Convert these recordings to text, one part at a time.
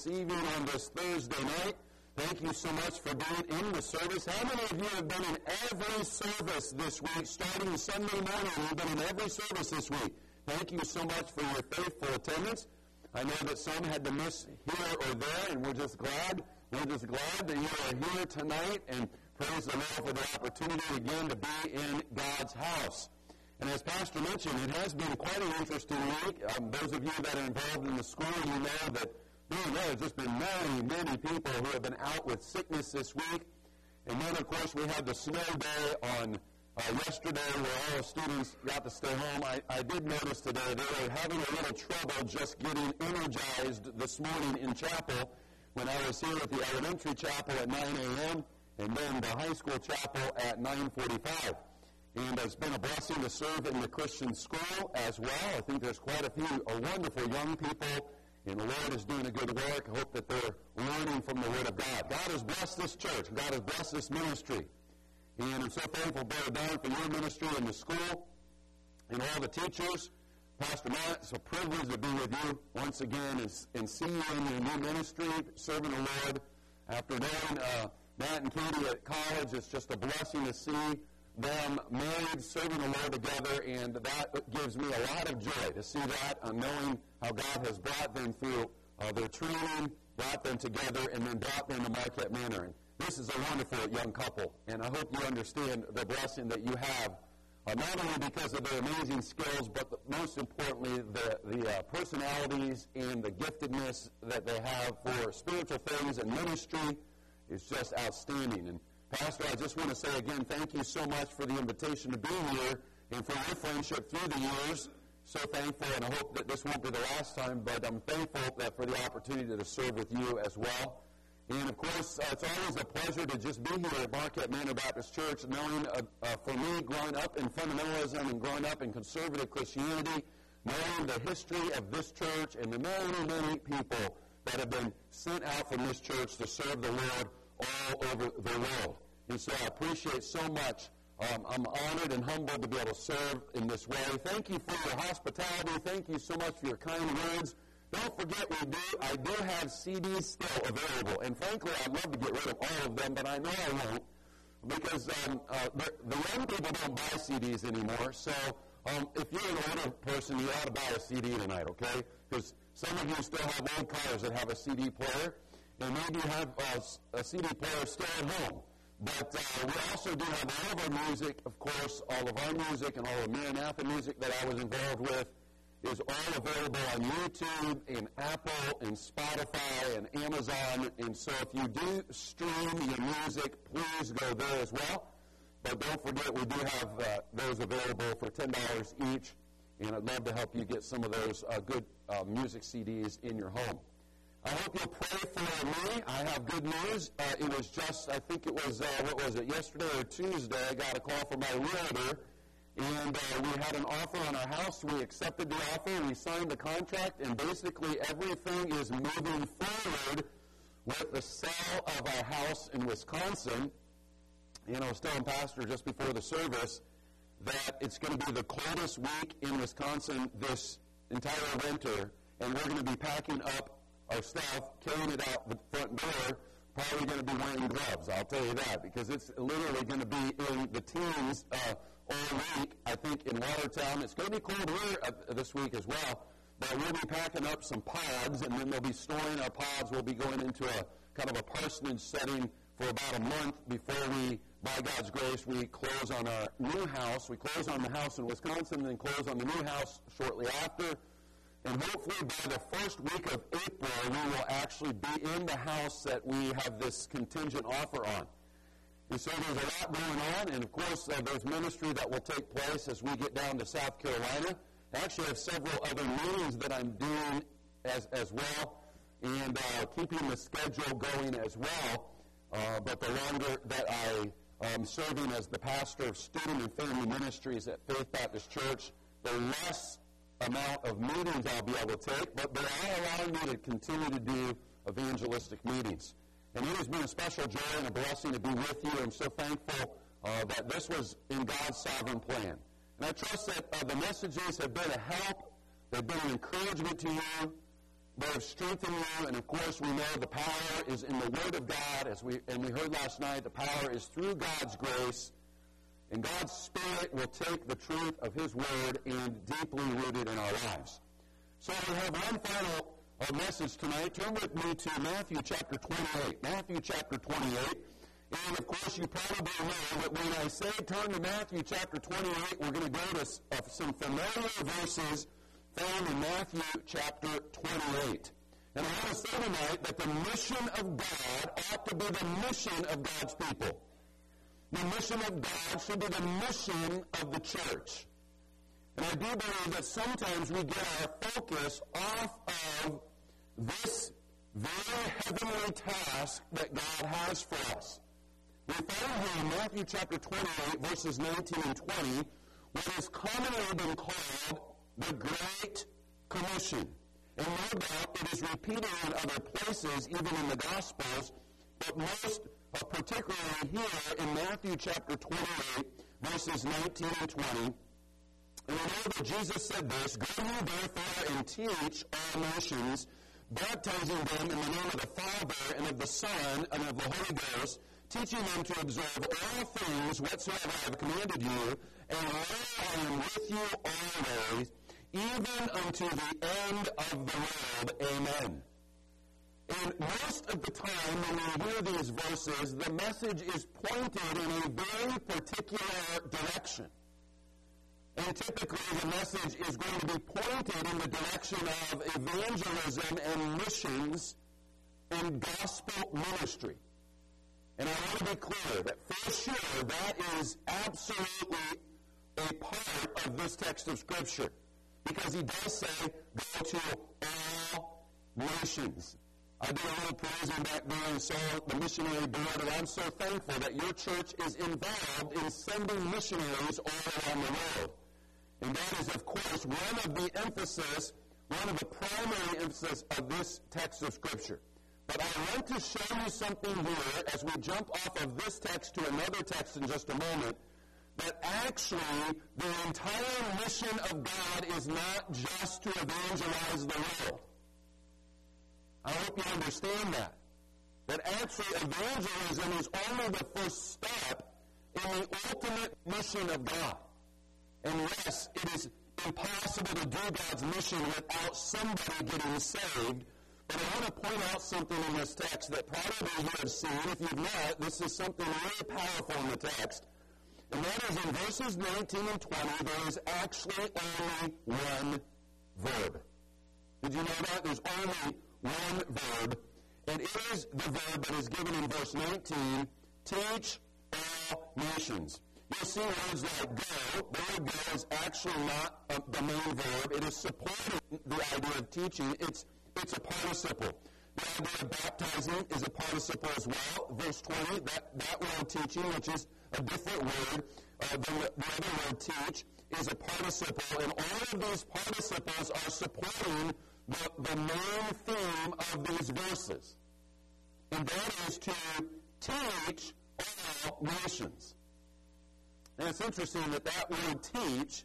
evening on this Thursday night. Thank you so much for being in the service. How many of you have been in every service this week, starting Sunday morning? You've been in every service this week. Thank you so much for your faithful attendance. I know that some had to miss here or there, and we're just glad that you are here tonight, and praise the Lord for the opportunity again to be in God's house. And as Pastor mentioned, it has been quite an interesting week. Those of you that are involved in the school, you know that there have just been many people who have been out with sickness this week. And then, of course, we had the snow day on yesterday where all the students got to stay home. I did notice today they were having a little trouble just getting energized this morning in chapel when I was here at the elementary chapel at 9 a.m. and then the high school chapel at 9:45. And it's been a blessing to serve in the Christian school as well. I think there's quite a few wonderful young people, and the Lord is doing a good work. I hope that they're learning from the Word of God. God has blessed this church. God has blessed this ministry. And I'm so thankful, Brother Don, for your ministry in the school and all the teachers. Pastor Matt, it's a privilege to be with you once again and see you in your new ministry, serving the Lord. After knowing Matt and Katie at college, it's just a blessing to see them married, serving the Lord together, and that gives me a lot of joy to see that, knowing how God has brought them through their training, brought them together, and then brought them to Marquette Manor. And this is a wonderful young couple, and I hope you understand the blessing that you have, not only because of their amazing skills, but most importantly, the personalities and the giftedness that they have for spiritual things and ministry is just outstanding. And Pastor, I just want to say again, thank you so much for the invitation to be here and for your friendship through the years. So thankful, and I hope that this won't be the last time, but I'm thankful that for the opportunity to serve with you as well. And, of course, it's always a pleasure to just be here at Marquette Manor Baptist Church, knowing, for me, growing up in fundamentalism and growing up in conservative Christianity, knowing the history of this church and the many people that have been sent out from this church to serve the Lord all over the world. And so I appreciate so much. I'm honored and humbled to be able to serve in this way. Thank you for your hospitality. Thank you so much for your kind words. Don't forget, I do have CDs still available. And frankly, I'd love to get rid of all of them, but I know I won't, because the young people don't buy CDs anymore. So if you're an older person, you ought to buy a CD tonight, okay? Because some of you still have old cars that have a CD player, and maybe you have a CD player still at home. But we also do have all of our music, of course, all of our music and all of Maranatha music that I was involved with is all available on YouTube and Apple and Spotify and Amazon. And so if you do stream your music, please go there as well. But don't forget, we do have those available for $10 each, and I'd love to help you get some of those good music CDs in your home. I hope you'll pray for me. I have good news. It was just, I think it was, yesterday or Tuesday, I got a call from my realtor, and we had an offer on our house. We accepted the offer, and we signed the contract, and basically everything is moving forward with the sale of our house in Wisconsin. And I was telling Pastor just before the service that it's going to be the coldest week in Wisconsin this entire winter, and we're going to be packing up our stuff, carrying it out the front door, probably going to be wearing gloves, I'll tell you that, because it's literally going to be in the teens all week, I think, in Watertown. It's going to be cold here this week as well, but we'll be packing up some pods, and then we'll be storing our pods. We'll be going into a kind of a parsonage setting for about a month before we, by God's grace, we close on our new house. We close on the house in Wisconsin, and then close on the new house shortly after. And hopefully by the first week of April, we will actually be in the house that we have this contingent offer on. And so there's a lot going on, and of course there's ministry that will take place as we get down to South Carolina. I actually have several other meetings that I'm doing as well, and keeping the schedule going as well. But the longer that I am serving as the pastor of student and family ministries at Faith Baptist Church, the less amount of meetings I'll be able to take, but they are allowing me to continue to do evangelistic meetings. And it has been a special joy and a blessing to be with you. I'm so thankful that this was in God's sovereign plan. And I trust that the messages have been a help, they've been an encouragement to you, they have strengthened you, and of course we know the power is in the Word of God, we heard last night, the power is through God's grace, and God's Spirit will take the truth of His Word and deeply root it in our lives. So we have one final message tonight. Turn with me to Matthew chapter 28. Matthew chapter 28. And, of course, you probably know that when I say turn to Matthew chapter 28, we're going to go to some familiar verses found in Matthew chapter 28. And I want to say tonight that the mission of God ought to be the mission of God's people. The mission of God should be the mission of the church. And I do believe that sometimes we get our focus off of this very heavenly task that God has for us. We find here in Matthew chapter 28, verses 19 and 20, what has commonly been called the Great Commission. And no doubt it is repeated in other places, even in the Gospels, but most particularly here in Matthew chapter 28, verses 19 and 20. And we know that Jesus said this, "Go ye therefore and teach all nations, baptizing them in the name of the Father and of the Son and of the Holy Ghost, teaching them to observe all things whatsoever I have commanded you, and lo, I am with you always, even unto the end of the world. Amen." And most of the time when we hear these verses, the message is pointed in a very particular direction. And typically the message is going to be pointed in the direction of evangelism and missions and gospel ministry. And I want to be clear that for sure that is absolutely a part of this text of Scripture. Because he does say, go to all nations. I did a little perusing back there and saw the missionary board, and I'm so thankful that your church is involved in sending missionaries all around the world. And that is, of course, one of the primary emphasis of this text of Scripture. But I want to show you something here as we jump off of this text to another text in just a moment, that actually the entire mission of God is not just to evangelize the world. I hope you understand that. That actually evangelism is only the first step in the ultimate mission of God. And yes, it is impossible to do God's mission without somebody getting saved. But I want to point out something in this text that probably you have seen. If you've not, this is something really powerful in the text. And that is in verses 19 and 20, there is actually only one verb. Did you know that? There's only one verb. And it is the verb that is given in verse 19, teach all nations. You'll see words like go. The word go is actually not the main verb. It is supporting the idea of teaching. It's a participle. The idea of baptizing is a participle as well. Verse 20, that word teaching, which is a different word than the other word teach, is a participle. And all of these participles are supporting the main theme of these verses. And that is to teach all nations. And it's interesting that word teach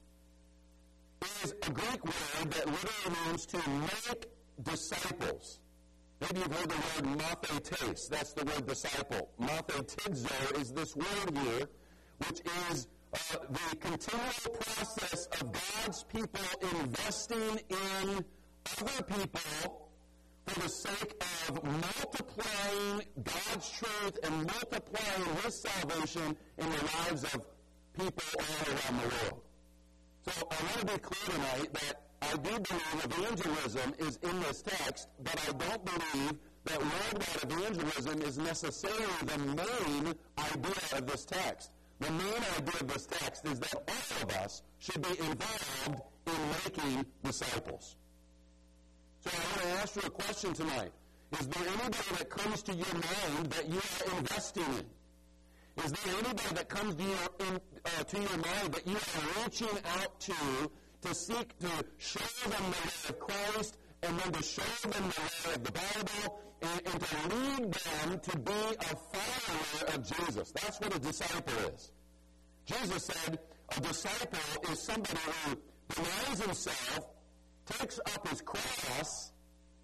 is a Greek word that literally means to make disciples. Maybe you've heard the word mathetes. That's the word disciple. Mathetizo is this word here, which is the continual process of God's people investing in other people for the sake of multiplying God's truth and multiplying His salvation in the lives of people all around the world. So I want to be clear tonight that I do believe evangelism is in this text, but I don't believe that worldwide evangelism is necessarily the main idea of this text. The main idea of this text is that all of us should be involved in making disciples. So I want to ask you a question tonight. Is there anybody that comes to your mind that you are investing in? Is there anybody that comes to your mind that you are reaching out to seek to show them the way of Christ, and then to show them the way of the Bible, and to lead them to be a follower of Jesus? That's what a disciple is. Jesus said a disciple is somebody who denies himself, takes up his cross,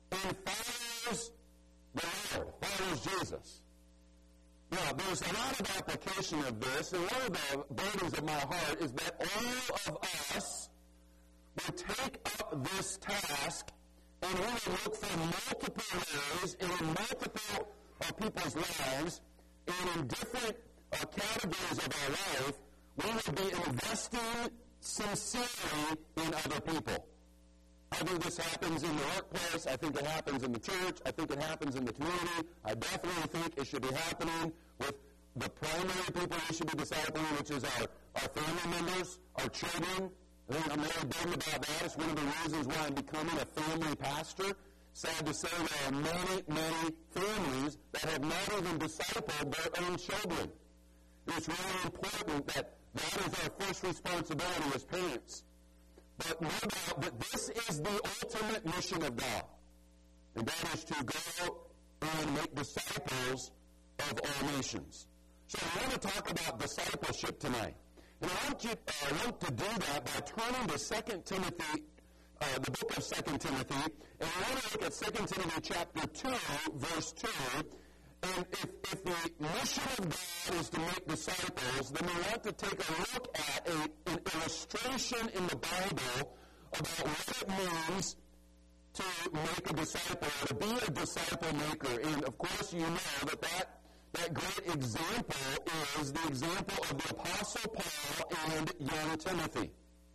and follows the Lord, follows Jesus. Now, there's a lot of application of this, and one of the burdens of my heart is that all of us would take up this task, and we would look for multiple ways and in multiple people's lives, and in different categories of our life, we would be investing sincerely in other people. I think this happens in the workplace. I think it happens in the church. I think it happens in the community. I definitely think it should be happening with the primary people we should be discipling, which is our family members, our children. I think I'm really bummed about that. It's one of the reasons why I'm becoming a family pastor. Sad to say there are many, many families that have not even discipled their own children. It's really important that is our first responsibility as parents. But no doubt that this is the ultimate mission of God. And that is to go and make disciples of all nations. So I want to talk about discipleship tonight. And I want to do that by turning to 2 Timothy, the book of 2 Timothy. And I want to look at 2 Timothy chapter 2, verse 2. And if the mission of God is to make disciples, then we want to take a look at an illustration in the Bible about what it means to make a disciple, or to be a disciple maker. And, of course, you know that great example is the example of the Apostle Paul and young Timothy.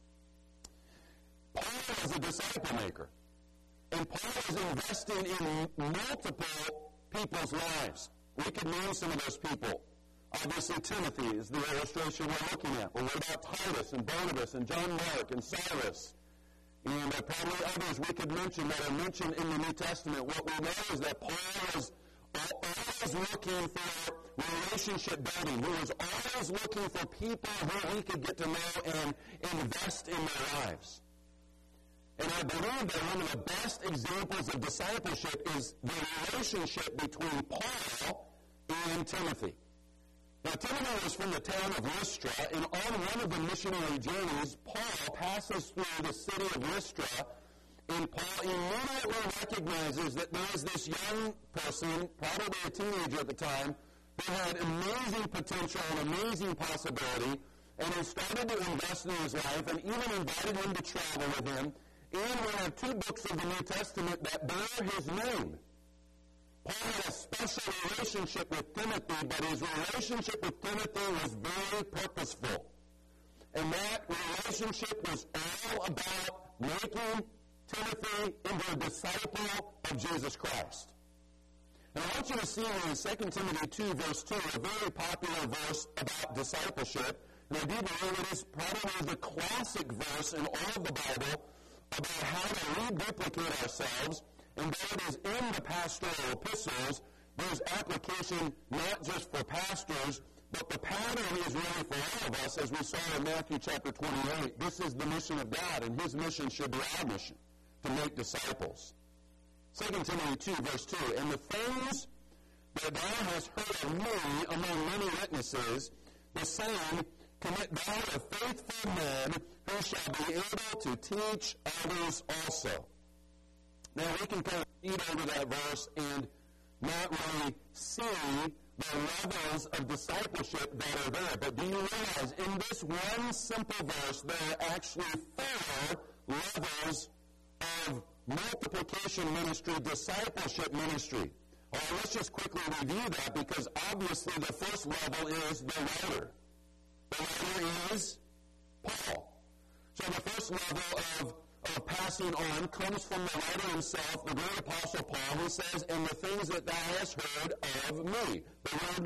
Paul is a disciple maker. And Paul is investing in multiple people's lives. We could name some of those people. Obviously, Timothy is the illustration we're looking at. But what about Titus and Barnabas and John Mark and Silas? And probably others we could mention that are mentioned in the New Testament. What we know is that Paul was always looking for relationship building. He was always looking for people who he could get to know and invest in their lives. And I believe that one of the best examples of discipleship is the relationship between Paul and Timothy. Now, Timothy was from the town of Lystra, and on one of the missionary journeys, Paul passes through the city of Lystra, and Paul immediately recognizes that there is this young person, probably a teenager at the time, who had amazing potential and amazing possibility, and he started to invest in his life, and even invited him to travel with him. And we have 2 books of the New Testament that bear his name. Paul had a special relationship with Timothy, but his relationship with Timothy was very purposeful. And that relationship was all about making Timothy into a disciple of Jesus Christ. And I want you to see in 2 Timothy 2, verse 2, a very popular verse about discipleship. And I do believe it is probably the classic verse in all of the Bible about how to reduplicate ourselves, and that it is in the pastoral epistles. There's application not just for pastors, but the pattern is really for all of us, as we saw in Matthew chapter 28. This is the mission of God, and his mission should be our mission, to make disciples. 2 Timothy 2, verse 2, and the things that thou hast heard of me among many witnesses, the same commit thou to faithful men who shall be able to teach others also. Now, we can kind of read over that verse and not really see the levels of discipleship that are there. But do you realize in this one simple verse, there are actually 4 levels of multiplication ministry, discipleship ministry? Well, let's just quickly review that, because obviously the first level is the writer. The writer is Paul. So the first level of passing on comes from the writer himself, the great apostle Paul, who says, and the things that thou hast heard of me. The word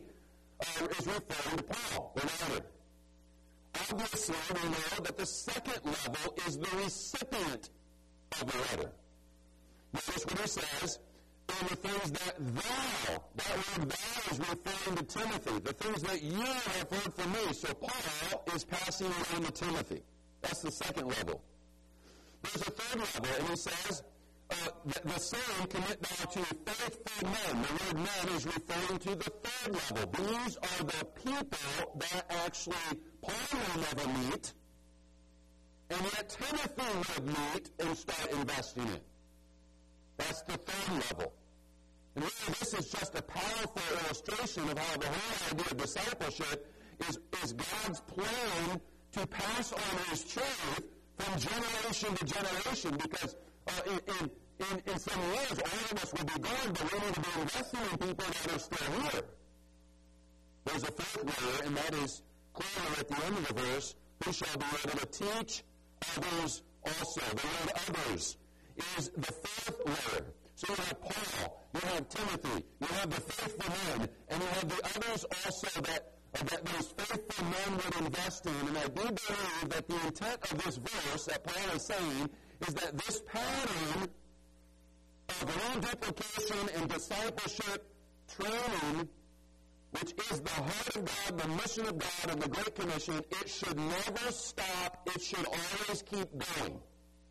me is referring to Paul, the writer. Obviously, we know that the second level is the recipient of the letter. Notice what he says, and the things that thou, that word thou is referring to Timothy, the things that you have heard from me. So Paul is passing on to Timothy. That's the second level. There's a third level, and he says, the same commit thou to faithful men. The word men is referring to the third level. These are the people that actually Paul will never meet, and yet Timothy would meet and start investing in. That's the third level. And really, this is just a powerful illustration of how the whole idea of discipleship is God's plan to pass on His truth from generation to generation, because in some years, all of us will be gone, but we need to be investing in people that are still here. There's a fourth layer, and that is clearly at the end of the verse, who shall be able to teach others also. The word others is the fourth layer. So you have Paul, you have Timothy, you have the faithful men, and you have the others also that those faithful men would invest in. And I do believe that the intent of this verse that Paul is saying is that this pattern of reduplication and discipleship training, which is the heart of God, the mission of God, and the Great Commission, it should never stop. It should always keep going.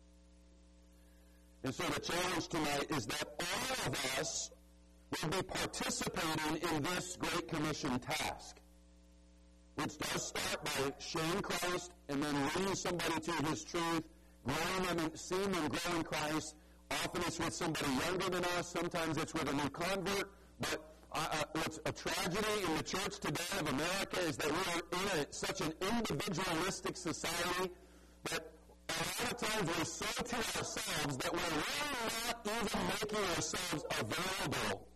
And so the challenge tonight is that all of us will be participating in this Great Commission task, which does start by sharing Christ and then leading somebody to His truth, growing them and seeing them grow in Christ. Often it's with somebody younger than us. Sometimes it's with a new convert. But what's a tragedy in the church today of America is that we are in such an individualistic society that a lot of times we're so to ourselves that we're really not even making ourselves available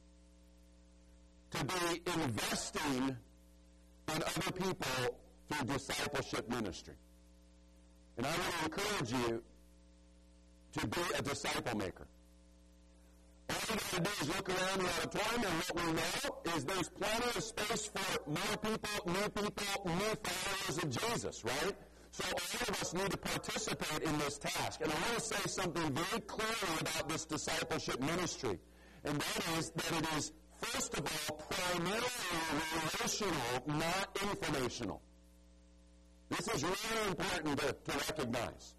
to be investing in other people through discipleship ministry. And I want to encourage you to be a disciple maker. All you got to do is look around the auditorium, and what we know is there's plenty of space for more people, new followers of Jesus, right? So all of us need to participate in this task. And I want to say something very clearly about this discipleship ministry, and that is that it is, first of all, primarily relational, not informational. This is really important to recognize.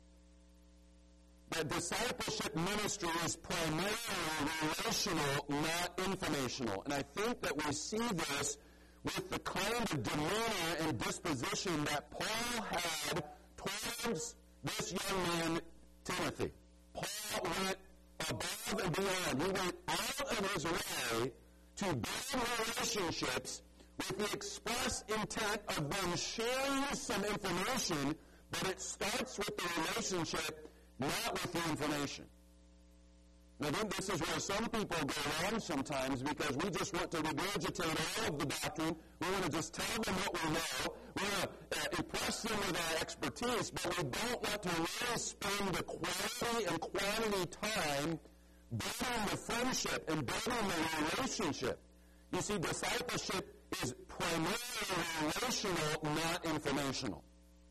That discipleship ministry is primarily relational, not informational. And I think that we see this with the kind of demeanor and disposition that Paul had towards this young man, Timothy. Paul went above and beyond. He went out of his way to build relationships with the express intent of them sharing some information, but it starts with the relationship, not with the information. And I think this is where some people go wrong sometimes, because we just want to regurgitate all of the doctrine. We want to just tell them what we know. We want to impress them with our expertise, but we don't want to really spend the quality and quantity time building the friendship and building the relationship. You see, discipleship is primarily relational, not informational.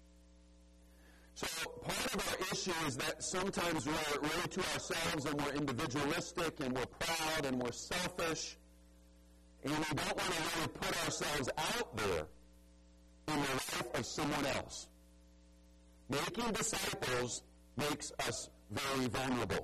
So part of our issue is that sometimes we're really to ourselves, and we're individualistic, and we're proud, and we're selfish, and we don't want to really put ourselves out there in the life of someone else. Making disciples makes us very vulnerable.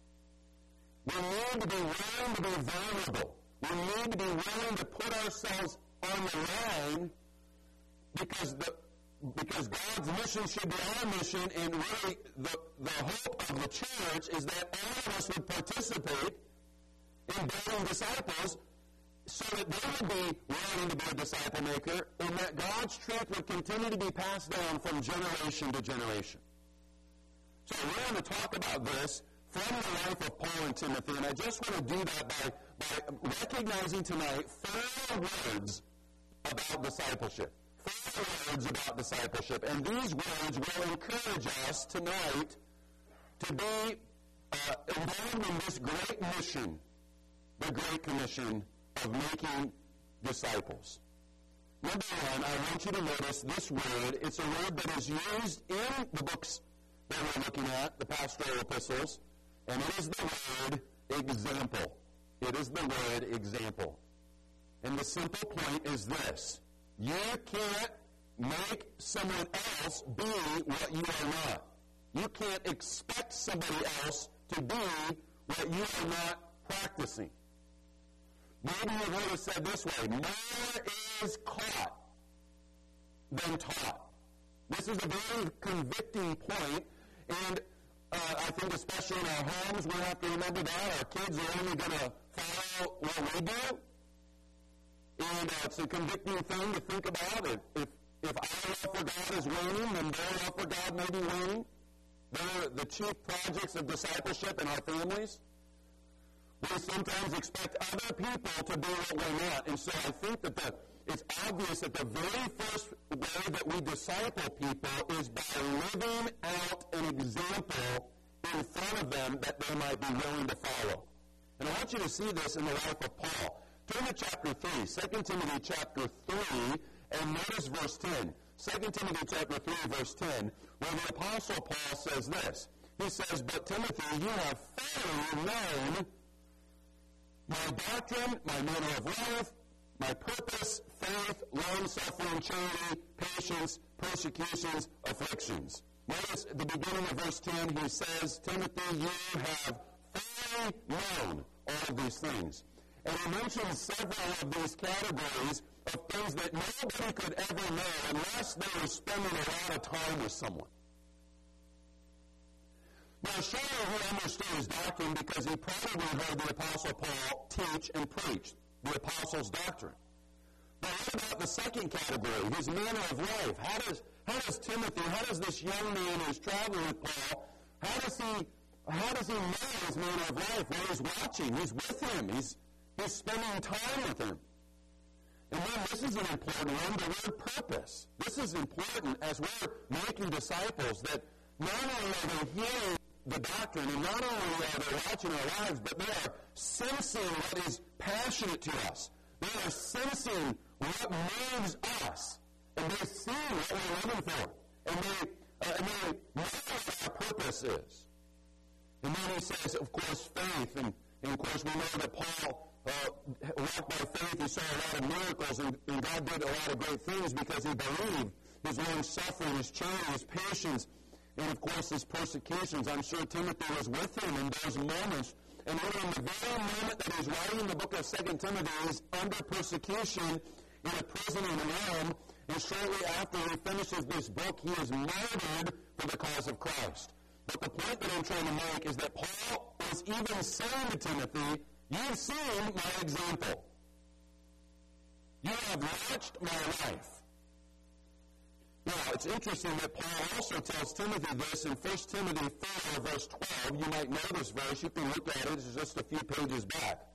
We need to be willing to be vulnerable. We need to be willing to put ourselves on the line, because God's mission should be our mission, and really the hope of the church is that all of us would participate in building disciples so that they would be willing to be a disciple maker, and that God's truth would continue to be passed down from generation to generation. So we're going to talk about this from the life of Paul and Timothy, and I just want to do that by recognizing tonight 4 words about discipleship. 4 words about discipleship. And these words will encourage us tonight to be involved in this great mission, the Great Commission of making disciples. Number 1, I want you to notice this word. It's a word that is used in the books that we're looking at, the pastoral epistles, and it is the word example. It is the word example. And the simple point is this: you can't make someone else be what you are not. You can't expect somebody else to be what you are not practicing. Maybe you've heard it said this way: more is caught than taught. This is a very convicting point, and I think especially in our homes, we have to remember that. Our kids are only going to follow what we do. And it's a convicting thing to think about. If our love for God is waning, then their love for God may be waning. They're the chief projects of discipleship in our families. We sometimes expect other people to be what we're not. And so I think that it's obvious that the very first way that we disciple people is by living out an example in front of them that they might be willing to follow. And I want you to see this in the life of Paul. Turn to chapter 3, 2 Timothy chapter 3, and notice verse 10. 2 Timothy chapter 3, verse 10, where the Apostle Paul says this. He says, "But Timothy, you have thoroughly known my doctrine, my manner of life, my purpose, faith, long-suffering, charity, patience, persecutions, afflictions." Notice at the beginning of verse 10, he says, "Timothy, you have thoroughly known all of these things." And he mentions several of these categories of things that nobody could ever know unless they were spending a lot of time with someone. Now, surely he understood his doctrine because he probably heard the Apostle Paul teach and preach the Apostles' doctrine. But what about the second category, his manner of life? How does Timothy, how does this young man who's traveling with Paul, how does he know his manner of life? Well, he's watching. He's with him. He's spending time with him. And then this is an important one, the word purpose. This is important as we're making disciples, that not only are they hearing the doctrine, and not only are they watching our lives, but they are sensing what is passionate to us. They are sensing what moves us. And they see what we're living for. And they know what our purpose is. And then he says, of course, faith. And of course, we know that Paul walked by faith. He saw a lot of miracles, and God did a lot of great things because he believed. His long-suffering, his charity, his patience, and of course his persecutions. I'm sure Timothy was with him in those moments. And even in the very moment that he's writing the book of 2 Timothy, he's under persecution in a prison in Rome. And shortly after he finishes this book, he is martyred for the cause of Christ. But the point that I'm trying to make is that Paul is even saying to Timothy, "You've seen my example. You have watched my life." Now, it's interesting that Paul also tells Timothy this in 1 Timothy 4, verse 12. You might know this verse. You can look at it. It's just a few pages back.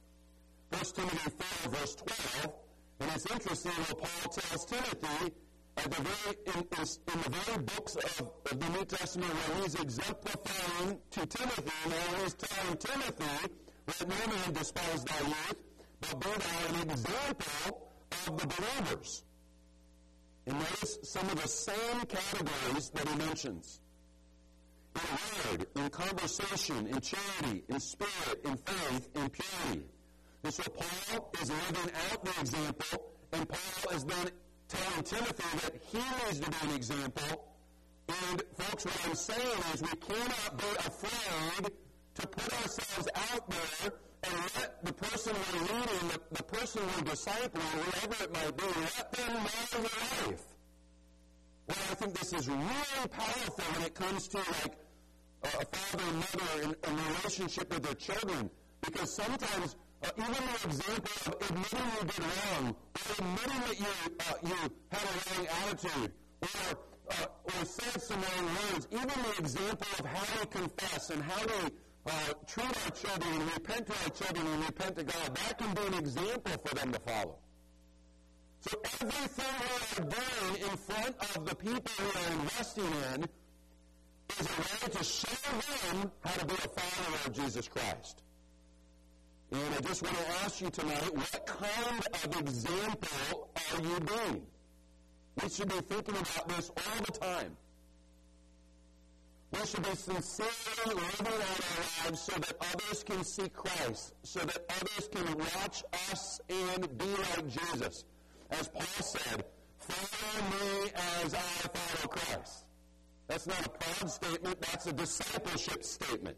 1 Timothy 4, verse 12. And it's interesting what Paul tells Timothy in the very books of the New Testament where he's exemplifying to Timothy, now he's telling Timothy, "Let no man despise thy youth, but be thou an example of the believers." And notice some of the same categories that he mentions. In word, in conversation, in charity, in spirit, in faith, in purity. And so Paul is living out the example, and Paul is then telling Timothy that he needs to be an example. And folks, what I'm saying is we cannot be afraid to put ourselves out there and let the person we're leading, the person we're discipling, whoever it might be, let them know your life. Well, I think this is really powerful when it comes to like a father and mother and relationship with their children, because sometimes even the example of admitting you did wrong, or admitting that you had a wrong attitude, or said some wrong words, even the example of how we confess and how we treat our children and repent to our children and repent to God, that can be an example for them to follow. So everything we are doing in front of the people we are investing in is a way to show them how to be a follower of Jesus Christ. And I just want to ask you tonight, what kind of example are you being? We should be thinking about this all the time. We should be sincerely living out our lives so that others can see Christ, so that others can watch us and be like Jesus. As Paul said, "Follow me as I follow Christ." That's not a proud statement, that's a discipleship statement.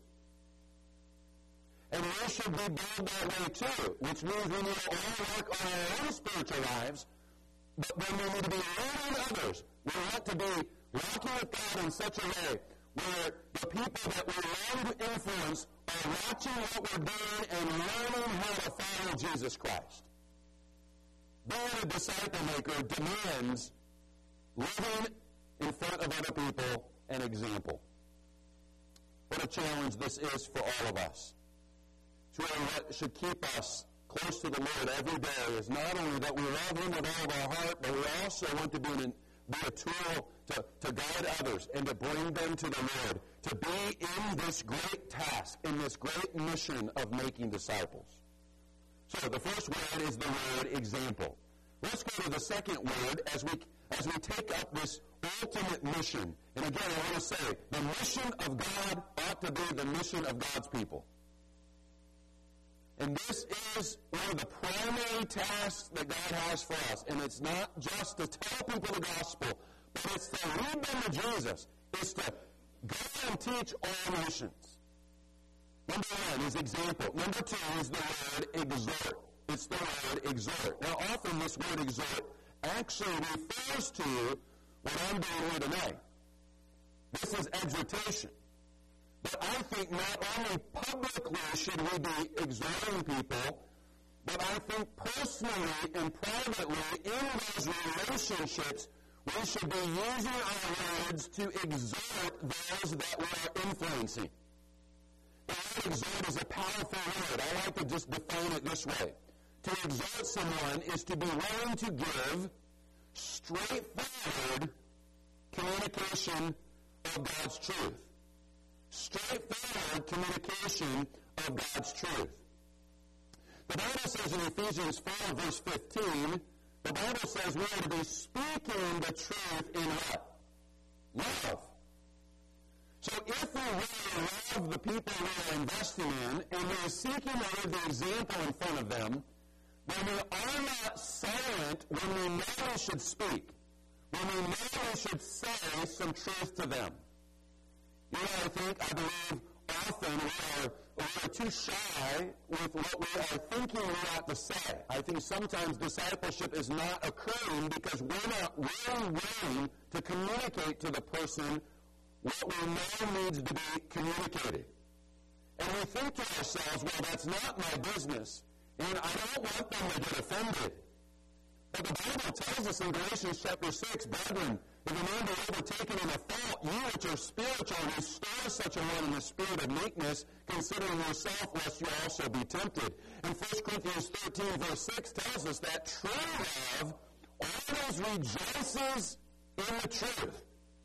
And we should be bold that way too, which means we need to all work on our own spiritual lives, but then we need to be leading others. We want to be walking with God in such a way where the people that we long to influence are watching what we're doing and learning how to follow Jesus Christ. Being a disciple maker demands living in front of other people an example. What a challenge this is for all of us. It's really what should keep us close to the Lord every day, is not only that we love Him with all of our heart, but we also want to be a tool to guide others and to bring them to the Lord, to be in this great task, in this great mission of making disciples. So the first word is the word example. Let's go to the second word as we take up this ultimate mission. And again, I want to say, the mission of God ought to be the mission of God's people. And this is one of the primary tasks that God has for us. And it's not just to tell people the gospel, but it's to lead them to Jesus. It's to go and teach all nations. Number one is example. Number two is the word exhort. It's the word exhort. Now, often this word exhort actually refers to what I'm doing here tonight. This is exhortation. But I think not only publicly should we be exhorting people, but I think personally and privately in those relationships, we should be using our words to exhort those that we are influencing. The word exhort is a powerful word. I like to just define it this way. To exhort someone is to be willing to give straightforward communication of God's truth. Straightforward communication of God's truth. The Bible says in Ephesians 4, verse 15, the Bible says we are to be speaking the truth in what? Love. So if we really love the people we are investing in, and we are seeking to live the example in front of them, then we are not silent when we know we should speak, when we know we should say some truth to them. You know, I believe often we are too shy with what we are thinking we ought to say. I think sometimes discipleship is not occurring because we're not really willing to communicate to the person what we know needs to be communicated. And we think to ourselves, well, that's not my business, and I don't want them to get offended. But the Bible tells us in Galatians chapter 6, brethren, if a man be overtaken in a fault, you which are spiritual, restore such a one in the spirit of meekness, considering yourself, lest you also be tempted. And 1 Corinthians 13, verse 6 tells us that true love always rejoices in the truth.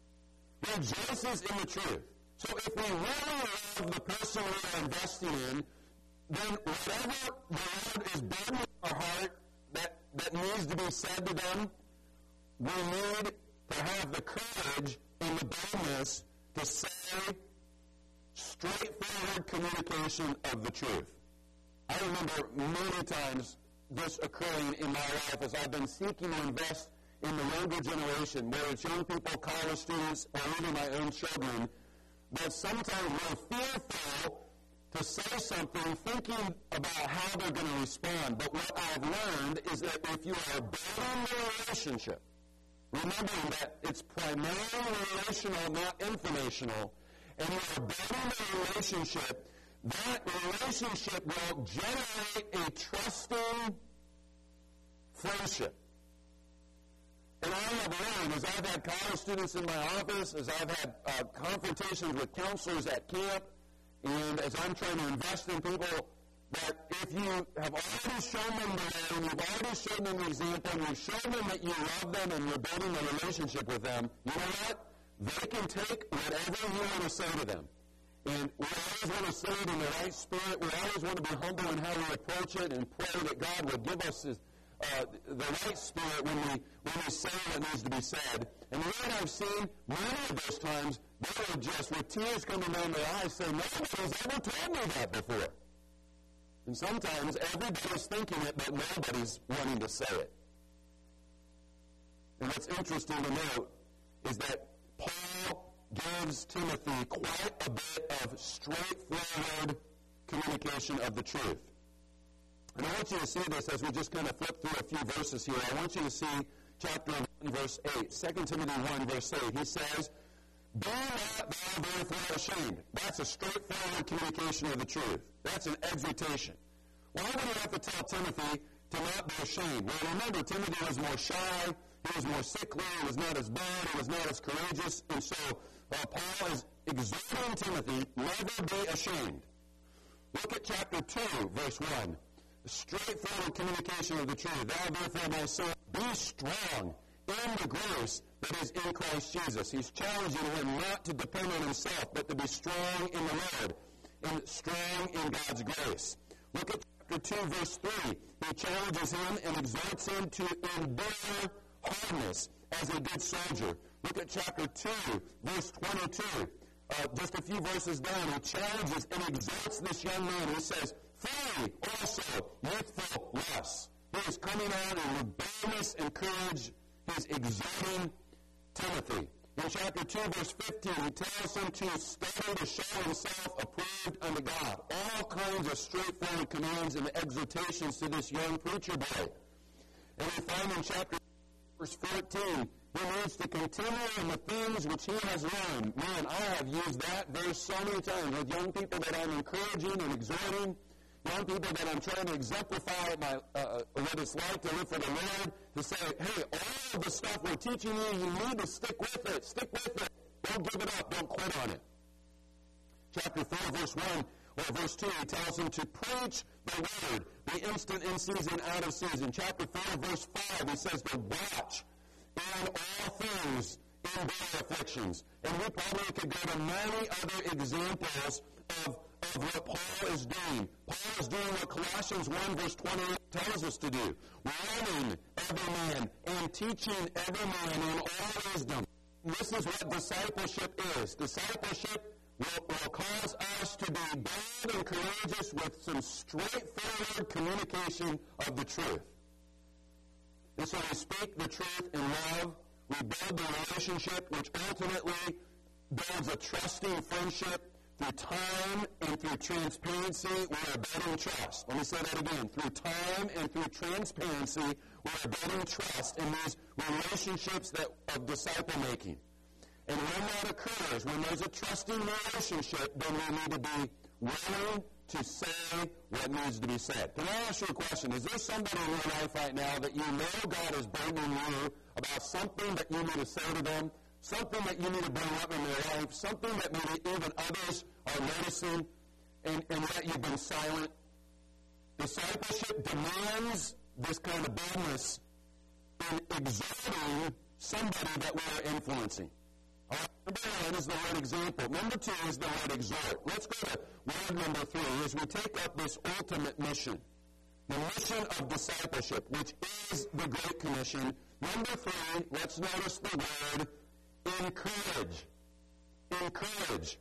Rejoices in the truth. So if we really love the person we are investing in, then whatever the Lord is burdening our heart that needs to be said to them, we need to have the courage and the boldness to say straightforward communication of the truth. I remember many times this occurring in my life as I've been seeking to invest in the younger generation, whether it's young people, college students, or even my own children, that sometimes we're fearful to say something thinking about how they're going to respond. But what I've learned is that if you are building a relationship, remembering that it's primarily relational, not informational, and you are building a relationship, that relationship will generate a trusting friendship. And I have learned, as I've had college students in my office, as I've had confrontations with counselors at camp, and as I'm trying to invest in people, that if you have already shown them the way, and you've already shown them the example, and you've shown them that you love them and you're building a relationship with them, you know what? They can take whatever you want to say to them. And we always want to say it in the right spirit. We always want to be humble in how we approach it and pray that God will give us the right spirit when we say what needs to be said. And what I've seen, many of those times, they would just, with tears coming down their eyes, say, nobody's ever told me that before. And sometimes everybody's thinking it, but nobody's wanting to say it. And what's interesting to note is that Paul gives Timothy quite a bit of straightforward communication of the truth. And I want you to see this as we just kind of flip through a few verses here. I want you to see chapter 1, verse 8. 2 Timothy 1, verse 8. He says, Be not thou therefore ashamed. That's a straightforward communication of the truth. That's an exhortation. Why would he have to tell Timothy to not be ashamed? Well, remember, Timothy was more shy, he was more sickly, he was not as bold, he was not as courageous, and so Paul is exhorting Timothy, never be ashamed. Look at chapter 2, verse 1. Straightforward communication of the truth. Thou therefore, my son, be strong in the grace that is in Christ Jesus. He's challenging him not to depend on himself, but to be strong in the Lord and strong in God's grace. Look at chapter 2, verse 3. He challenges him and exhorts him to endure hardness as a good soldier. Look at chapter 2, verse 22. Just a few verses down, he challenges and exhorts this young man. He says, flee also youthful lusts. He is coming out in boldness and courage. He's exhorting Timothy. In chapter 2, verse 15, he tells him to study to show himself approved unto God. All kinds of straightforward commands and exhortations to this young preacher boy. And we find in chapter verse 14, he needs to continue in the things which he has learned. Man, I have used that verse so many times with young people that I'm encouraging and exhorting, young people that I'm trying to exemplify what it's like to live for the Lord, to say, hey, all of the stuff we're teaching you, you need to stick with it. Stick with it. Don't give it up. Don't quit on it. Chapter 4, verse 1, or verse 2, he tells him to preach the word, be instant in season, out of season. Chapter 4, verse 5, he says to watch in all things in their afflictions. And we probably could go to many other examples of what Paul is doing. Paul is doing what Colossians 1 verse 28 tells us to do. Warning every man and teaching every man in all wisdom. This is what discipleship is. Discipleship will cause us to be bold and courageous with some straightforward communication of the truth. And so we speak the truth in love. We build the relationship, which ultimately builds a trusting friendship. Through time and through transparency, we are building trust. Let me say that again. Through time and through transparency, we are building trust in these relationships of disciple making. And when that occurs, when there's a trusting relationship, then we need to be willing to say what needs to be said. Can I ask you a question? Is there somebody in your life right now that you know God is burdening you about something that you need to say to them, something that you need to bring up in their life, something that maybe even others are noticing, and yet you've been silent? Discipleship demands this kind of boldness in exhorting somebody that we are influencing. All right, number 1 is the word example. Number 2 is the word exhort. Let's go to word number 3 as we take up this ultimate mission. The mission of discipleship, which is the Great Commission. Number 3, let's notice the word encourage. Encourage.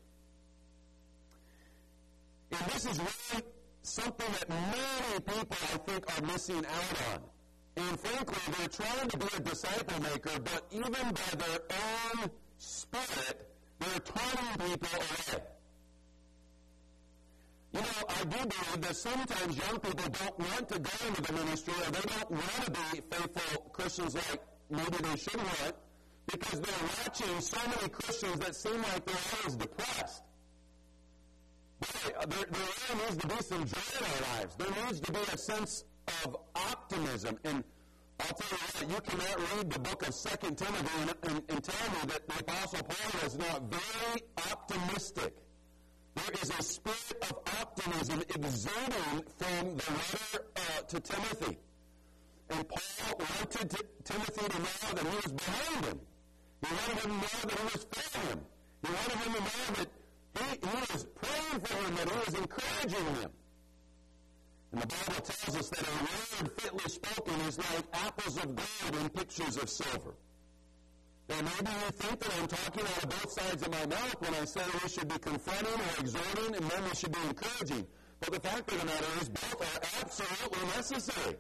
And this is really something that many people, I think, are missing out on. And frankly, they're trying to be a disciple maker, but even by their own spirit, they're turning people away. You know, I do believe that sometimes young people don't want to go into the ministry, or they don't want to be faithful Christians like maybe they should want, because they're watching so many Christians that seem like they're always depressed. But there really needs to be some joy in our lives. There needs to be a sense of optimism. And I'll tell you what, you cannot read the book of 2 Timothy and tell me that the Apostle Paul was not very optimistic. There is a spirit of optimism exuding from the letter to Timothy. And Paul wanted Timothy to know that he was behind him. He wanted him to know that he was for him. He wanted him to know that he was praying for him, that he was encouraging him. And the Bible tells us that a word fitly spoken is like apples of gold and pictures of silver. Now, maybe you think that I'm talking out of both sides of my mouth when I say we should be confronting or exhorting, and then we should be encouraging. But the fact of the matter is, both are absolutely necessary.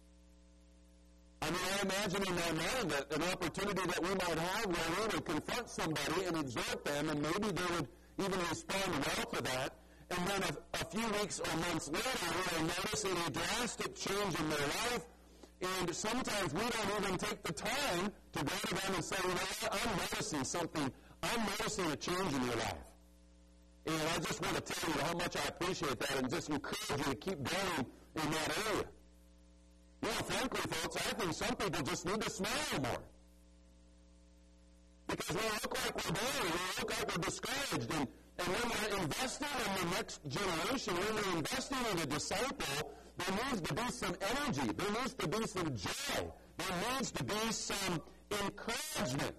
I mean, I imagine in my mind that an opportunity that we might have where we would confront somebody and exhort them, and maybe they would even respond well to that, and then a few weeks or months later, we are noticing a drastic change in their life, and sometimes we don't even take the time to go to them and say, you know what, I'm noticing something I'm noticing a change in your life. And I just want to tell you how much I appreciate that and just encourage you to keep going in that area. You know, frankly, folks, I think some people just need to smile more. Because we look like we're down, we look like we're discouraged, and when we're investing in the next generation, when we're investing in a disciple, there needs to be some energy, there needs to be some joy, there needs to be some encouragement.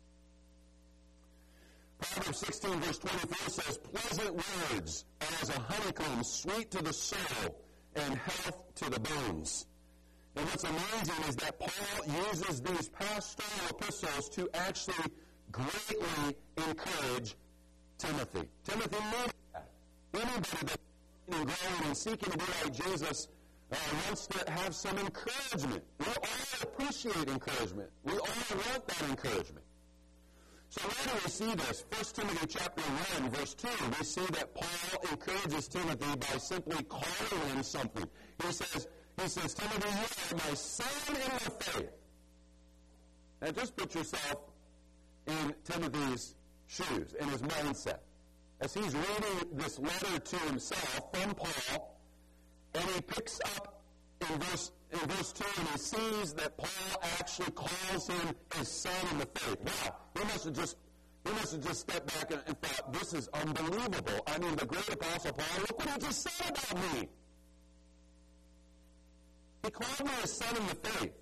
Proverbs 16, verse 24 says, pleasant words are as a honeycomb, sweet to the soul, and health to the bones. And what's amazing is that Paul uses these pastoral epistles to actually greatly encourage Timothy. Timothy needed that. Anybody that's growing and seeking to be like Jesus wants to have some encouragement. We all appreciate encouragement. We all want that encouragement. So where do we see this? 1 Timothy chapter 1, verse 2, we see that Paul encourages Timothy by simply calling him something. He says, Timothy, you are my son in the faith. Now just put yourself in Timothy's shoes, in his mindset. As he's reading this letter to himself from Paul, and he picks up in verse 2, and he sees that Paul actually calls him his son in the faith. Wow, he must have just stepped back and thought, this is unbelievable. I mean, the great apostle Paul, look what he just said about me. He called me his son in the faith.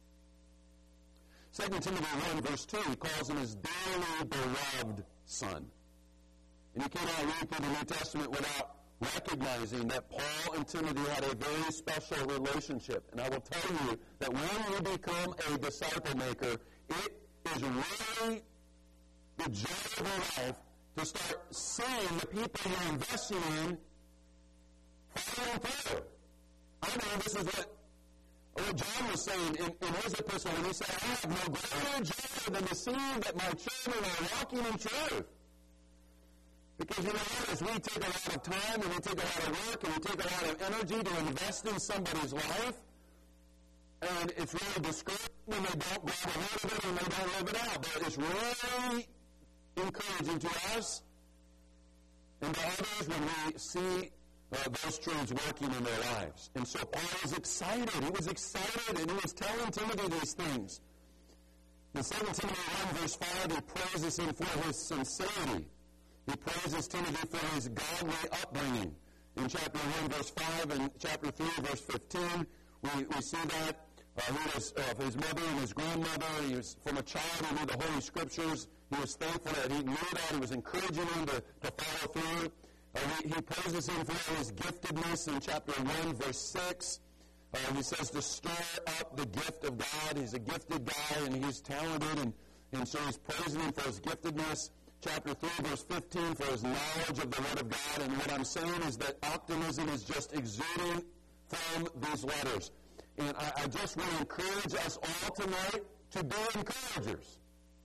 2 Timothy 1, verse 2, he calls him his dearly beloved son. And you cannot read through the New Testament without recognizing that Paul and Timothy had a very special relationship. And I will tell you that when you become a disciple maker, it is really the joy of your life to start seeing the people you're investing in following through. I know this is what John was saying in his epistle when he said, I have no greater joy than to see that my children are walking in truth. Because you know what, as we take a lot of time and we take a lot of work and we take a lot of energy to invest in somebody's life, and it's really discouraging when they don't grab a hold of it and they don't live it out. But it's really encouraging to us and to others when we see those truths working in their lives. And so Paul was excited. He was excited, and he was telling Timothy these things. In 2 Timothy 1, verse 5, he praises him for his sincerity. He praises Timothy for his godly upbringing. In chapter 1, verse 5, and chapter 3, verse 15, we see that he was of his mother and his grandmother. He was from a child who knew the Holy Scriptures. He was thankful that he knew that. He was encouraging him to follow through. He praises him for his giftedness in chapter 1, verse 6. He says to stir up the gift of God. He's a gifted guy, and he's talented, and so he's praising him for his giftedness. Chapter 3, verse 15, for his knowledge of the Word of God. And what I'm saying is that optimism is just exuding from these letters. And I just want to encourage us all tonight to be encouragers.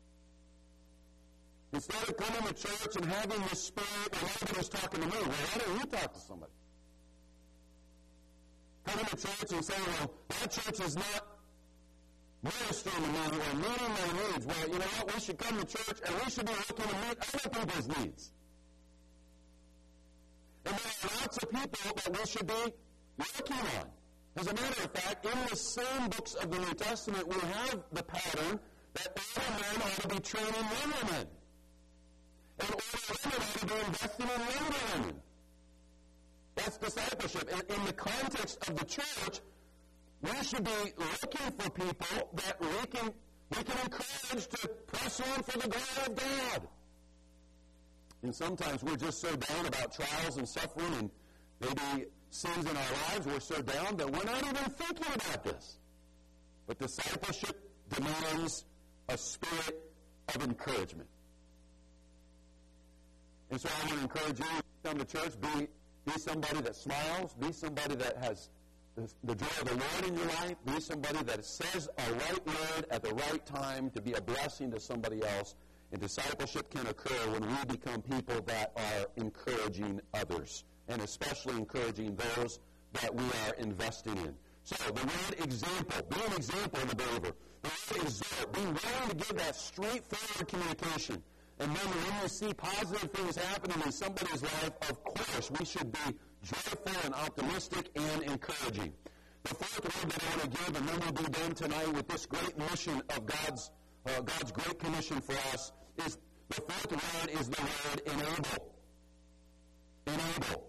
Instead of coming to church and having this spirit, and everybody's talking to me, well, why don't you talk to somebody? Coming to church and saying, well, that church is not ministering to me or meeting my needs. Well, you know what? We should come to church and we should be looking to meet other people's needs. And there are lots of people that we should be looking on. As a matter of fact, in the same books of the New Testament, we have the pattern that older men ought to be training younger men. And older women ought to be investing in younger women. That's discipleship. And in the context of the church, we should be looking for people that we can encourage to press on for the glory of God. And sometimes we're just so down about trials and suffering and maybe sins in our lives. We're so down that we're not even thinking about this. But discipleship demands a spirit of encouragement. And so I want to encourage you to come to church, be somebody that smiles, be somebody that has the joy of the Lord in your life, be somebody that says a right word at the right time to be a blessing to somebody else. And discipleship can occur when we become people that are encouraging others, and especially encouraging those that we are investing in. So the word example, be an example of the believer. The word exhort, be willing to give that straightforward communication. And then when you see positive things happening in somebody's life, of course, we should be joyful and optimistic and encouraging. The fourth word that I want to give, and then we'll be done tonight with this great mission of God's great commission for us, is the fourth word is the word enable. Enable.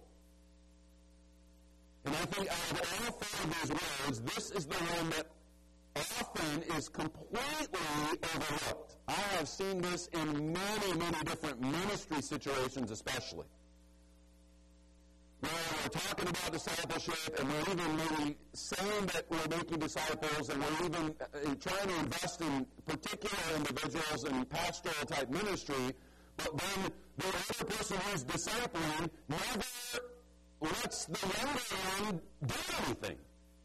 And I think out of all four of these words, this is the one that often is completely overlooked. I have seen this in many, many different ministry situations especially. Where we're talking about discipleship, and we're even maybe saying that we're making disciples, and we're even trying to invest in particular individuals in pastoral type ministry, but then the other person who's discipling never lets the younger one do anything.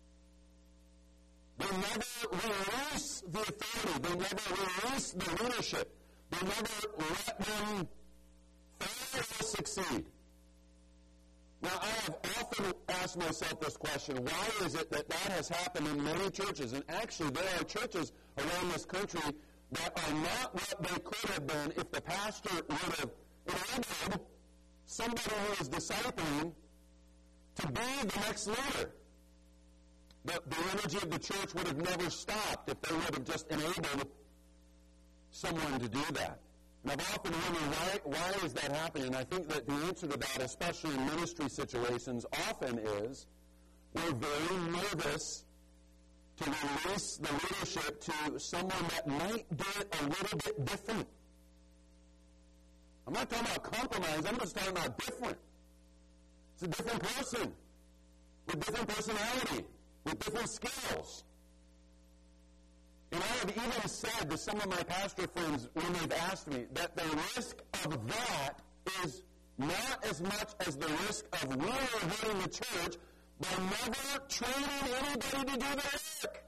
They never release the authority. They never release the leadership. They never let them fail or succeed. Now, I have often asked myself this question: why is it that has happened in many churches? And actually, there are churches around this country that are not what they could have been if the pastor would have enabled somebody who is discipling to be the next leader. The energy of the church would have never stopped if they would have just enabled someone to do that. And I've often wondered, why is that happening? And I think that the answer to that, especially in ministry situations, often is we're very nervous to release the leadership to someone that might do it a little bit different. I'm not talking about compromise. I'm just talking about different. It's a different person with different personality, with different skills. And I have even said to some of my pastor friends when they've asked me that the risk of that is not as much as the risk of really hurting the church by never training anybody to do the work.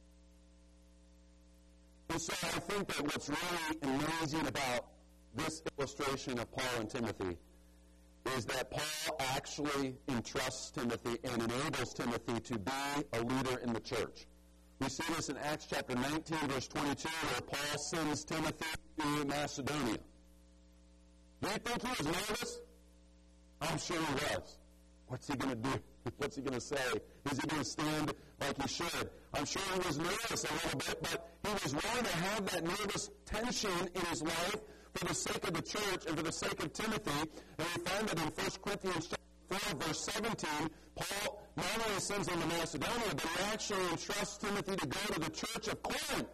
And so I think that what's really amazing about this illustration of Paul and Timothy is that Paul actually entrusts Timothy and enables Timothy to be a leader in the church. We see this in Acts chapter 19, verse 22, where Paul sends Timothy to Macedonia. Do you think he was nervous? I'm sure he was. What's he going to do? What's he going to say? Is he going to stand like he should? I'm sure he was nervous a little bit, but he was willing to have that nervous tension in his life for the sake of the church and for the sake of Timothy. And we find that in 1 Corinthians chapter 4, verse 17, Paul not only sends him to Macedonia, but he actually entrusts Timothy to go to the church of Corinth.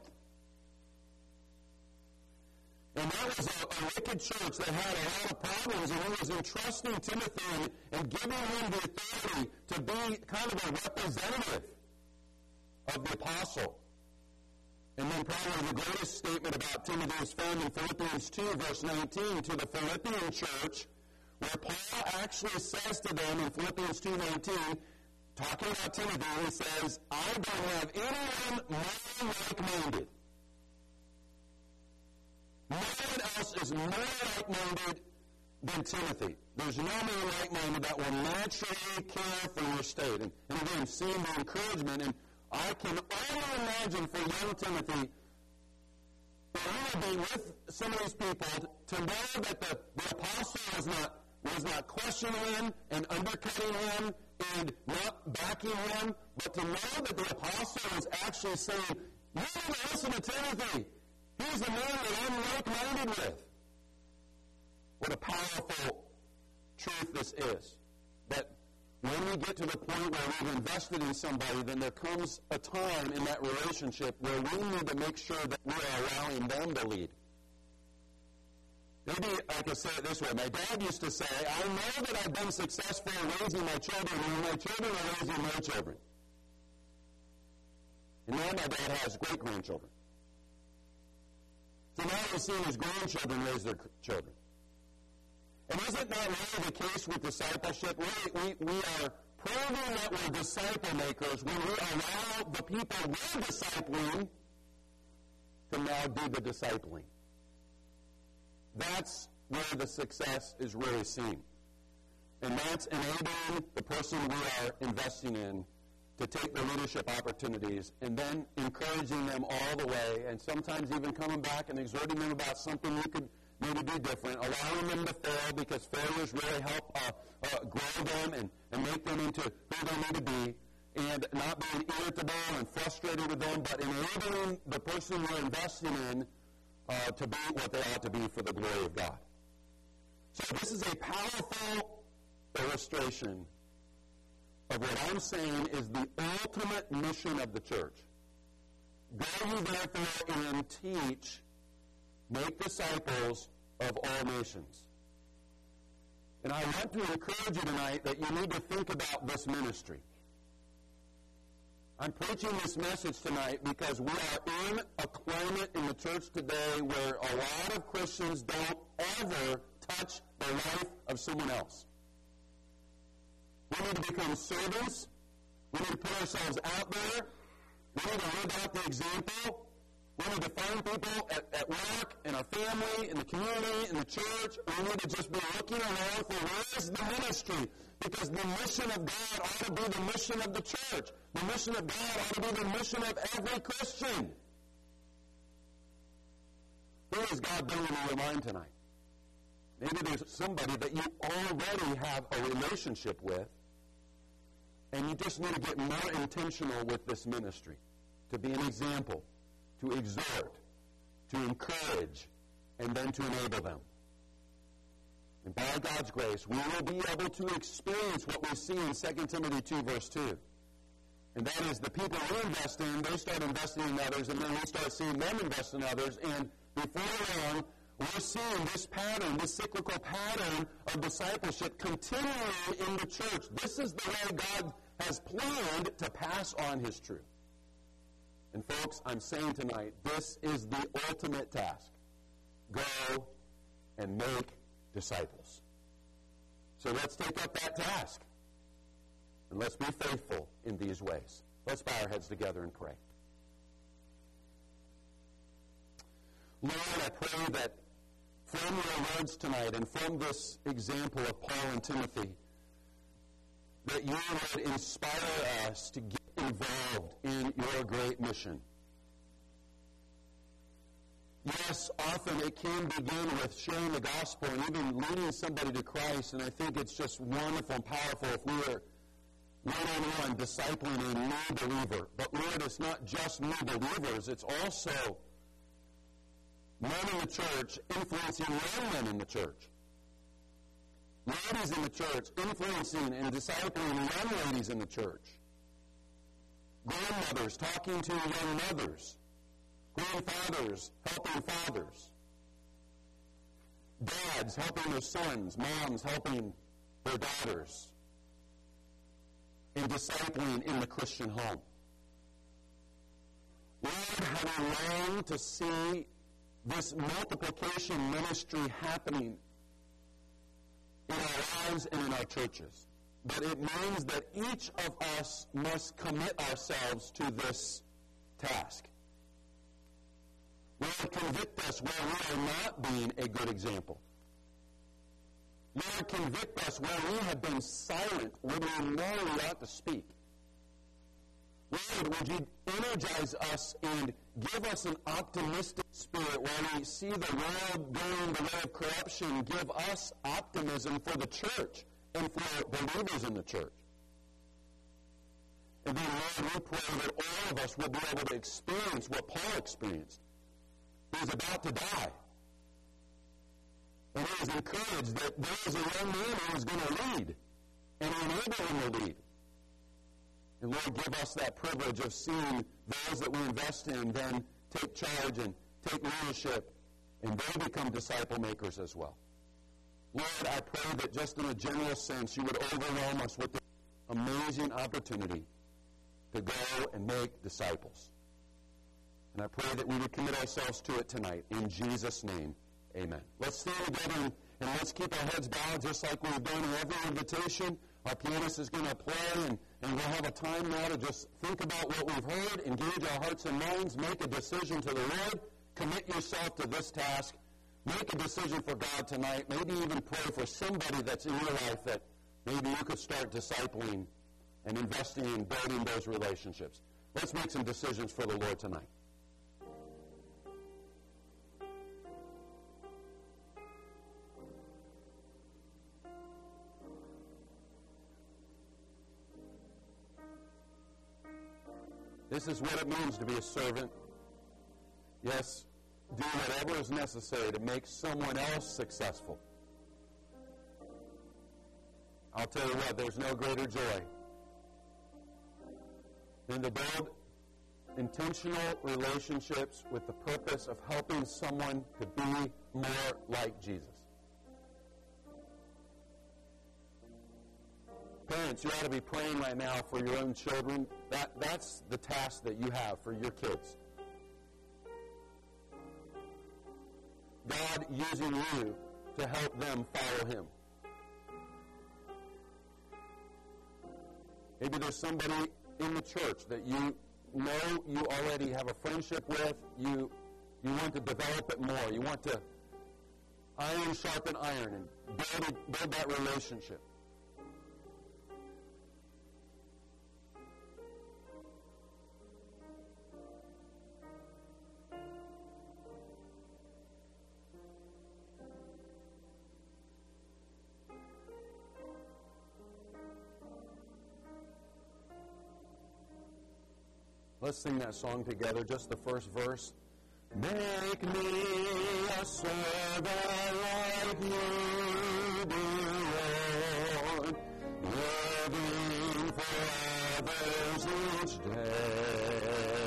And that was a wicked church that had a lot of problems, and he was entrusting Timothy and giving him the authority to be kind of a representative of the apostle. And then probably the greatest statement about Timothy is found in Philippians 2, verse 19, to the Philippian church, where Paul actually says to them in Philippians 2:19, talking about Timothy, he says, I don't have anyone more like-minded. No one else is more like-minded than Timothy. There's no one like-minded that will naturally care for your state. And again, seeing the encouragement, and I can only imagine for young Timothy, to be with some of these people, to know that the apostle was not questioning him and undercutting him and not backing him, but to know that the apostle was actually saying, you need to listen to Timothy. He's the man that I'm like-minded with. What a powerful truth this is. That when we get to the point where we've invested in somebody, then there comes a time in that relationship where we need to make sure that we are allowing them to lead. Maybe I can say it this way. My dad used to say, I know that I've been successful in raising my children when my children are raising their children. And now my dad has great-grandchildren. So now he's seeing his grandchildren raise their children. And isn't that really the case with discipleship? We are proving that we're disciple makers when we allow the people we're discipling to now do the discipling. That's where the success is really seen. And that's enabling the person we are investing in to take the leadership opportunities and then encouraging them all the way, and sometimes even coming back and exhorting them about something you could maybe be different, allowing them to fail because failures really help grow them and make them into who they need to be, and not being irritable and frustrated with them, but enabling the person you're investing in to be what they ought to be for the glory of God. So this is a powerful illustration of what I'm saying is the ultimate mission of the church. Go ye therefore and teach, make disciples of all nations. And I want to encourage you tonight that you need to think about this ministry. I'm preaching this message tonight because we are in a climate in the church today where a lot of Christians don't ever touch the life of someone else. We need to become servants. We need to put ourselves out there. We need to live out the example. We need to find people at work, in our family, in the community, in the church. We need to just be looking around for where is the ministry. Because the mission of God ought to be the mission of the church. The mission of God ought to be the mission of every Christian. Who is God bringing to your mind tonight? Maybe there's somebody that you already have a relationship with, and you just need to get more intentional with this ministry, to be an example, to exhort, to encourage, and then to enable them. And by God's grace, we will be able to experience what we see in 2 Timothy 2, verse 2. And that is the people we invest in, they start investing in others, and then we start seeing them invest in others. And before long, we're seeing this pattern, this cyclical pattern of discipleship continuing in the church. This is the way God has planned to pass on his truth. And folks, I'm saying tonight, this is the ultimate task. Go and make disciples. So let's take up that task. And let's be faithful in these ways. Let's bow our heads together and pray. Lord, I pray that from your words tonight and from this example of Paul and Timothy, that you would inspire us to get involved in your great mission. Yes, often it can begin with sharing the gospel and even leading somebody to Christ, and I think it's just wonderful and powerful if we are one-on-one discipling a new believer. But Lord, it's not just new believers, it's also men in the church influencing young men in the church. Ladies in the church influencing and discipling young ladies in the church. Grandmothers talking to young mothers. Grandfathers helping fathers. Dads helping their sons. Moms helping their daughters. And discipling in the Christian home. Lord, how we long to see this multiplication ministry happening in our lives and in our churches. But it means that each of us must commit ourselves to this task. Lord, convict us where we are not being a good example. Lord, convict us where we have been silent when we know we ought to speak. Lord, would you energize us and give us an optimistic spirit while we see the world going the way of corruption? Give us optimism for the church and for believers in the church. And then, Lord, we pray that all of us will be able to experience what Paul experienced. He was about to die. And he was encouraged that there was a young man who was going to lead, and he enabled him to lead. And Lord, give us that privilege of seeing those that we invest in then take charge and take leadership, and they become disciple makers as well. Lord, I pray that just in a general sense, you would overwhelm us with the amazing opportunity to go and make disciples. And I pray that we would commit ourselves to it tonight. In Jesus' name, amen. Let's stand together and let's keep our heads bowed just like we've done in every invitation. Our pianist is going to play, and we'll have a time now to just think about what we've heard, engage our hearts and minds, make a decision to the Lord, commit yourself to this task, make a decision for God tonight, maybe even pray for somebody that's in your life that maybe you could start discipling and investing in building those relationships. Let's make some decisions for the Lord tonight. This is what it means to be a servant. Yes, do whatever is necessary to make someone else successful. I'll tell you what, there's no greater joy than to build intentional relationships with the purpose of helping someone to be more like Jesus. Parents, you ought to be praying right now for your own children. That's the task that you have for your kids. God using you to help them follow Him. Maybe there's somebody in the church that you know you already have a friendship with. You want to develop it more. You want to iron sharpen iron and build that relationship. Let's sing that song together, just the first verse. Make me a servant like you do, Lord, living for others each day,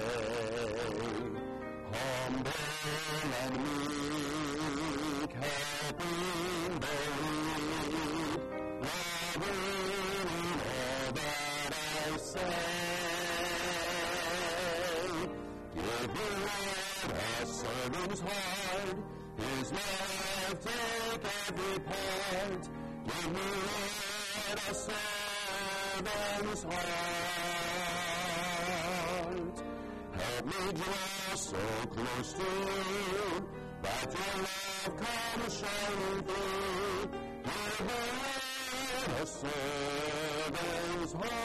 humble and meek, helping the weak, loving in all that I say. Servant's heart, His love take every part. Give me, Lord, a servant's heart. Help me draw so close to you that your love comes shining through. Give me, Lord, a servant's heart.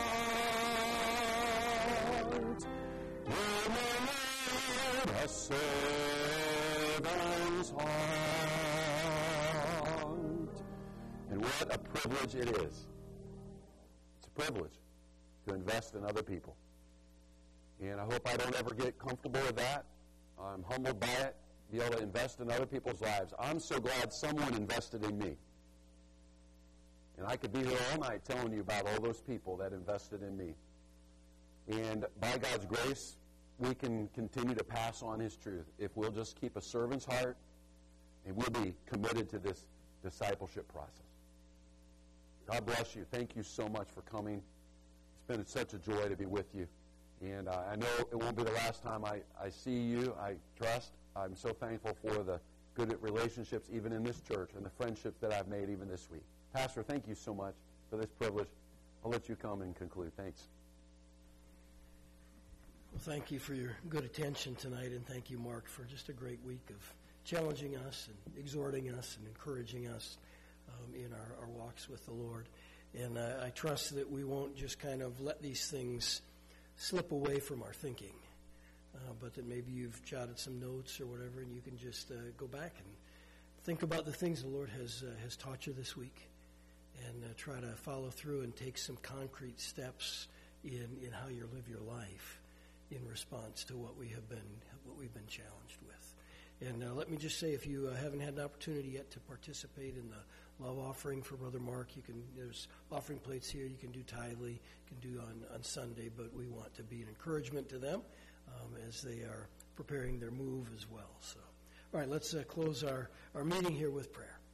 Give me, Lord, a servant's heart. And what a privilege it is. It's a privilege to invest in other people. And I hope I don't ever get comfortable with that. I'm humbled by it, be able to invest in other people's lives. I'm so glad someone invested in me. And I could be here all night telling you about all those people that invested in me. And by God's grace, we can continue to pass on His truth if we'll just keep a servant's heart and we'll be committed to this discipleship process. God bless you. Thank you so much for coming. It's been such a joy to be with you. And I know it won't be the last time I see you, I trust. I'm so thankful for the good relationships even in this church and the friendships that I've made even this week. Pastor, thank you so much for this privilege. I'll let you come and conclude. Thanks. Well, thank you for your good attention tonight, and thank you, Mark, for just a great week of challenging us and exhorting us and encouraging us in our walks with the Lord. And I trust that we won't just kind of let these things slip away from our thinking, but that maybe you've jotted some notes or whatever, and you can just go back and think about the things the Lord has taught you this week, and try to follow through and take some concrete steps in how you live your life in response to what we've been challenged with. And let me just say, if you haven't had an opportunity yet to participate in the love offering for Brother Mark, there's offering plates here. You can do tithely, you can do on Sunday, but we want to be an encouragement to them as they are preparing their move as well. So, all right, let's close our meeting here with prayer.